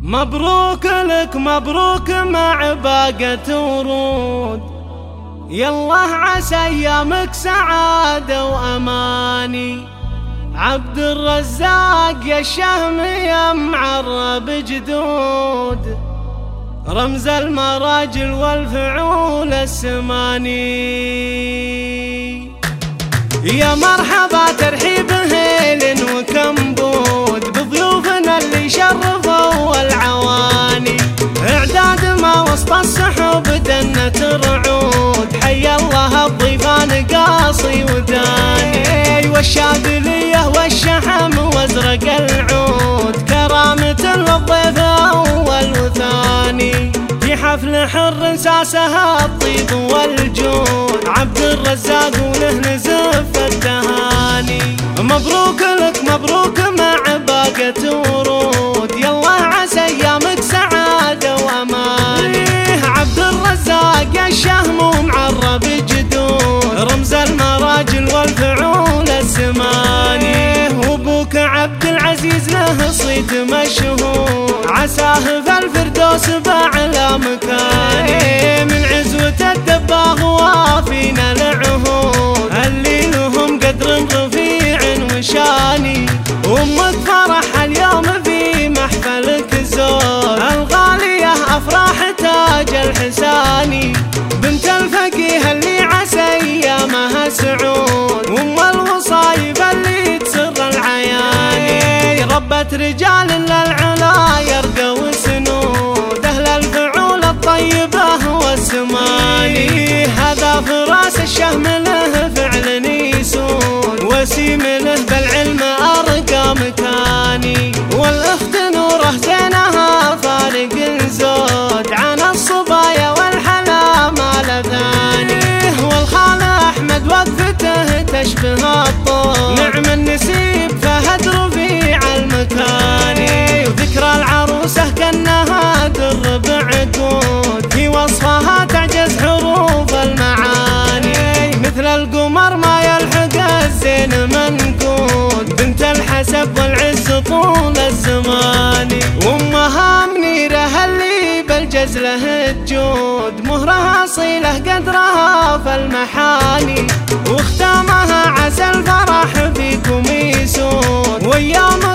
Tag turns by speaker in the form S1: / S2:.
S1: مبروك لك مبروك مع باقة ورود، يالله عسى ايامك سعادة واماني. عبد الرزاق يا الشهم يا معرب جدود، رمز المراجل والفعول السماني. يا مرحبا ترحيب هيل وكمبود بضيوفنا اللي شرفوا العواني. اعداد ما وسط السحب دنة رعود، حي الله الضيفان قاصي وداني. والشاذلية والشحم وازرق العود، كرامة للضيف اول وثاني. في حفل حر ساسها الطيب والجود، عبد الرزاق وله نزف التهاني. مبروك لك مبروك مع باقة ورود، يالله عسى ايامك سعادة وامان. عبد الرزاق يا الشهم ومعرب جدود، رمز المراجل والفعول السماني. وابوك عبد العزيز له صيت مشهور، عساه في الفردوس باعلى مكاني. من عزوة الدباغ وافينا العهود، اللي لهم قدر رفيع وشاني. وامك فرح اليوم في محفلك الزود، الغالية افراح تاج الحساني. بنت الفقيه اللي عسى ايامها سعود، وام الوصايب اللي تسر العياني. ربت رجال للعلا يرقى وسنود، اهل الفعول الطيبة والسماني. هذا فراس الشهم له فعل يسود، وسيم له بالعلم ارقى مكاني. والاخت نوره زينها فارق الزود، عن الصبايا والحلا ما له ثاني. والخال احمد وقفته تشبه الطول، نعم النسيب فهد رفيع المكاني. وذكرى العروسه كانها درب عقود، في وصفها تعجز حروف المعاني. مثل القمر ما يلحق الزين منقود، بنت الحسب والعز طول الزمان. وامها منيره اللي بالجزله الجود، مهرها صيله قدرها في المحاني. واختامها عسى الفرح فيكم يسود، وايام